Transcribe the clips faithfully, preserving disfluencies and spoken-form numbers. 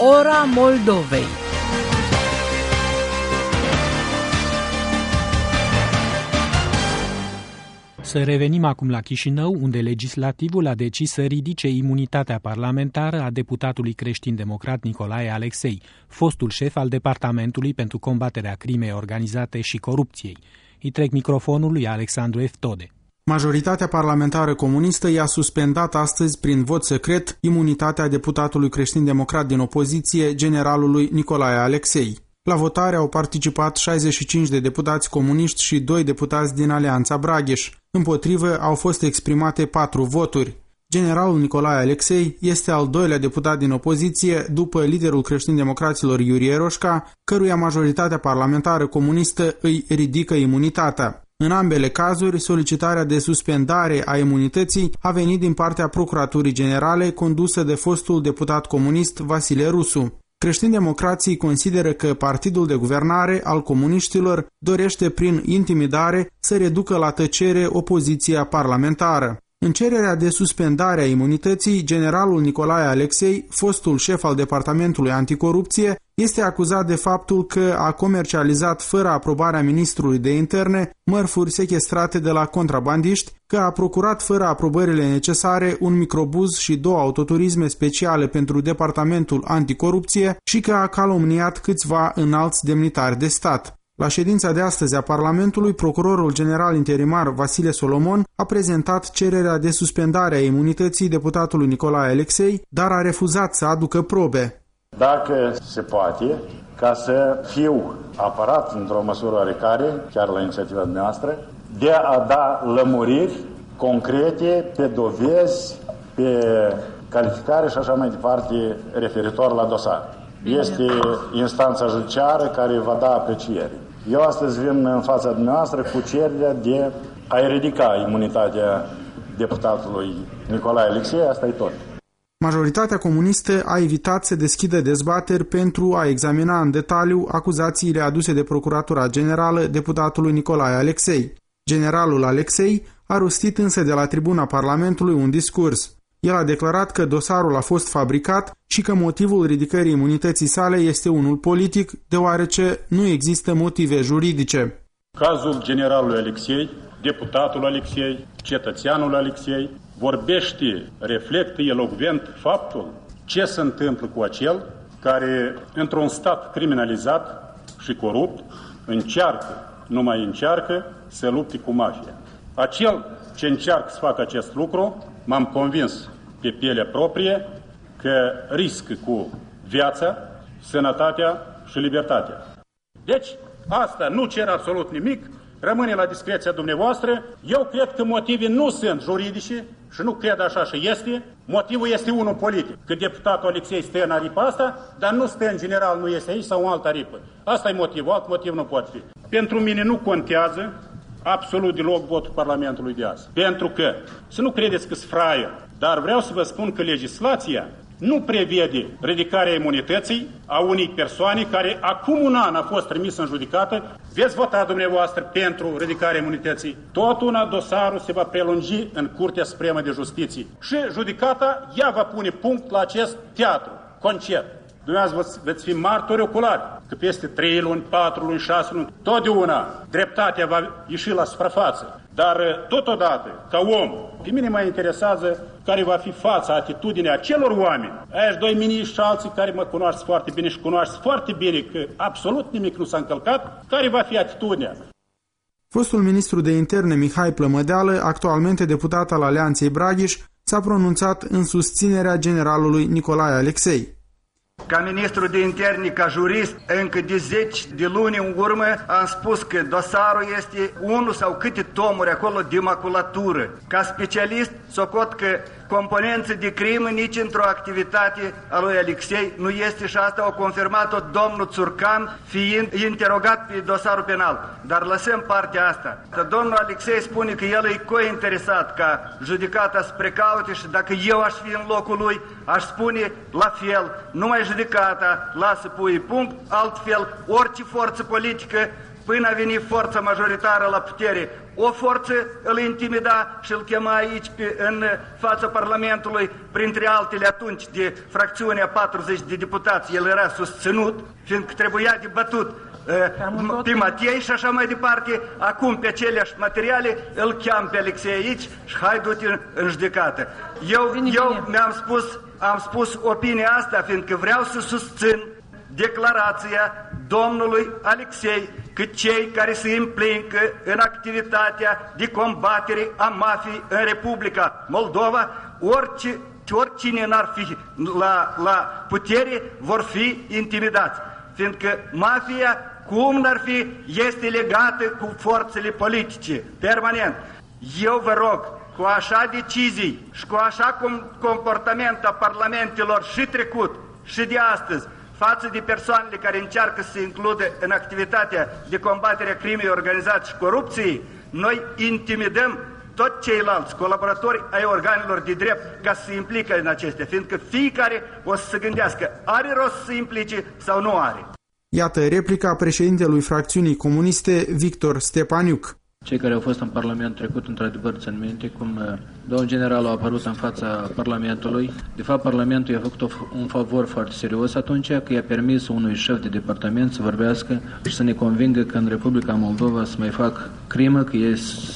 Ora Moldovei. Să revenim acum la Chișinău, unde legislativul a decis să ridice imunitatea parlamentară a deputatului creștin-democrat Nicolae Alexei, fostul șef al Departamentului pentru combaterea crimei organizate și corupției. Îi trec microfonul lui Alexandru Eftode. Majoritatea parlamentară comunistă i-a suspendat astăzi prin vot secret imunitatea deputatului creștin-democrat din opoziție, generalului Nicolae Alexei. La votare au participat șaizeci și cinci de deputați comuniști și doi deputați din Alianța Bragheș. Împotrivă au fost exprimate patru voturi. Generalul Nicolae Alexei este al doilea deputat din opoziție după liderul creștin-democraților Iurie Roșca, căruia majoritatea parlamentară comunistă îi ridică imunitatea. În ambele cazuri, solicitarea de suspendare a imunității a venit din partea Procuraturii Generale condusă de fostul deputat comunist Vasile Rusu. Creștin-democrații consideră că partidul de guvernare al comuniștilor dorește prin intimidare să reducă la tăcere opoziția parlamentară. În cererea de suspendare a imunității, generalul Nicolae Alexei, fostul șef al Departamentului Anticorupție, este acuzat de faptul că a comercializat fără aprobarea ministrului de interne mărfuri sechestrate de la contrabandiști, că a procurat fără aprobările necesare un microbuz și două autoturisme speciale pentru Departamentul Anticorupție și că a calomniat câțiva înalți demnitari de stat. La ședința de astăzi a Parlamentului, procurorul general interimar Vasile Solomon a prezentat cererea de suspendare a imunității deputatului Nicolae Alexei, dar a refuzat să aducă probe. Dacă se poate, ca să fiu apărat într-o măsură oarecare, chiar la inițiativa noastră, de a da lămuriri concrete pe dovezi, pe calificare și așa mai departe referitor la dosar. Este instanța judiciară care va da apreciere. Eu astăzi vin în fața dumneavoastră cu cererea de a ridica imunitatea deputatului Nicolae Alexei, asta e tot. Majoritatea comunistă a evitat să deschidă dezbateri pentru a examina în detaliu acuzațiile aduse de Procuratura Generală deputatului Nicolae Alexei. Generalul Alexei a rostit însă de la tribuna Parlamentului un discurs. El a declarat că dosarul a fost fabricat și că motivul ridicării imunității sale este unul politic, deoarece nu există motive juridice. Cazul generalului Alexei, deputatul Alexei, cetățeanul Alexei, vorbește, reflectă elocvent faptul ce se întâmplă cu acel care, într-un stat criminalizat și corupt, încearcă, nu mai încearcă, să lupte cu mafia. Acel ce încearcă să facă acest lucru, m-am convins pe pielea proprie că riscă cu viața, sănătatea și libertatea. Deci, asta nu cer absolut nimic, rămâne la discreția dumneavoastră. Eu cred că motive nu sunt juridice și nu cred așa și este. Motivul este unul politic, că deputatul Alexei stă în aripa asta, dar nu stă în general, nu este aici sau în altă aripă. Asta e motivul, alt motiv nu poate fi. Pentru mine nu contează absolut deloc votul Parlamentului de azi. Pentru că, să nu credeți că-s fraier, dar vreau să vă spun că legislația nu prevede ridicarea imunității a unei persoane care acum un an a fost trimisă în judecată. Veți vota dumneavoastră pentru ridicarea imunității. Tot una dosarul se va prelungi în Curtea Supremă de Justiție. Și judecata ea va pune punct la acest teatru, concert. Dumneavoastră veți fi martori oculari, că peste trei luni, patru luni, șase luni, totdeauna dreptatea va ieși la suprafață. Dar totodată, ca om, pe mine mă interesează care va fi fața, atitudinea acelor oameni, aia doi miniștri și alții care mă cunoaște foarte bine și cunoaște foarte bine că absolut nimic nu s-a încălcat, care va fi atitudinea. Fostul ministru de interne Mihai Plămădeală, actualmente deputat al Alianței Bragheș, s-a pronunțat în susținerea generalului Nicolae Alexei. Ca ministru de interne, ca jurist, încă de zeci de luni în urmă am spus că dosarul este unul sau câte tomuri acolo de maculatură. Ca specialist, socot că componență de crimă nici într-o activitate a lui Alexei nu este și asta o confirmat-o domnul Țurcan fiind interogat pe dosarul penal. Dar lăsăm partea asta. Că domnul Alexei spune că el e cointeresat ca judecata să precaute și dacă eu aș fi în locul lui, aș spune la fel, numai judecata lasă pui punct, altfel orice forță politică până a venit forța majoritară la putere. O forță îl intimida și îl chema aici pe, în fața Parlamentului, printre altele atunci de fracțiunea patruzeci de deputați. El era susținut, fiindcă trebuia de bătut pe Matei și așa mai departe. Acum pe aceleași materiale îl cheam pe Alexei aici și hai du-te în judecată. Eu, eu mi-am spus, am spus opinia asta, fiindcă vreau să susțin declarația domnului Alexei că cei care se implică în activitatea de combatere a mafiei în Republica Moldova, orice, oricine n-ar fi la, la putere, vor fi intimidați. Fiindcă mafia, cum n-ar fi, este legată cu forțele politice, permanent. Eu vă rog, cu așa decizii și cu așa comportament a parlamentelor și trecut și de astăzi, față de persoanele care încearcă să se includă în activitatea de combatere a crimei organizate și corupției, noi intimidăm tot ceilalți colaboratori ai organelor de drept ca să se implică în acestea, fiindcă fiecare o să se gândească, are rost să se implice sau nu are. Iată replica președintelui fracțiunii comuniste, Victor Stepaniuc. Cei care au fost în Parlament trecut, într-adevăr, țin minte cum domnul general a apărut în fața Parlamentului. De fapt, Parlamentul i-a făcut un favor foarte serios atunci, că i-a permis unui șef de departament să vorbească și să ne convingă că în Republica Moldova să mai fac crimă, că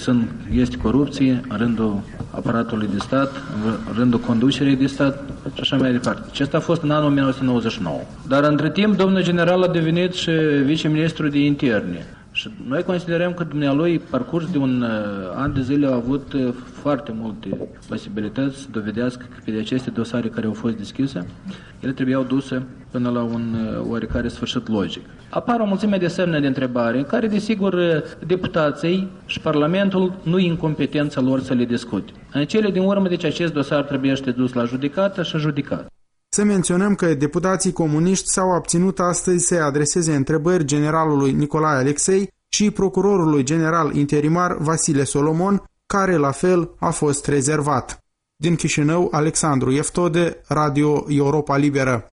este corupție în rândul aparatului de stat, în rândul conducerii de stat și așa mai departe. Acesta a fost în anul o mie nouă sute nouăzeci și nouă. Dar între timp, domnul general a devenit și viceministru de interne. Și noi considerăm că dumnealui, parcurs de un uh, an de zile, a avut uh, foarte multe posibilități să dovedească că pe de aceste dosare care au fost deschise, ele trebuiau duse până la un uh, oarecare sfârșit logic. Apar o mulțime de semne de întrebare, care, desigur, uh, deputații și Parlamentul nu e în competența lor să le discute. În cele din urmă, deci, acest dosar trebuie să dus la judecată și judecat. Să menționăm că deputații comuniști s-au abținut astăzi să adreseze întrebări generalului Nicolae Alexei și procurorului general interimar Vasile Solomon, care la fel a fost rezervat. Din Chișinău, Alexandru Eftode, Radio Europa Liberă.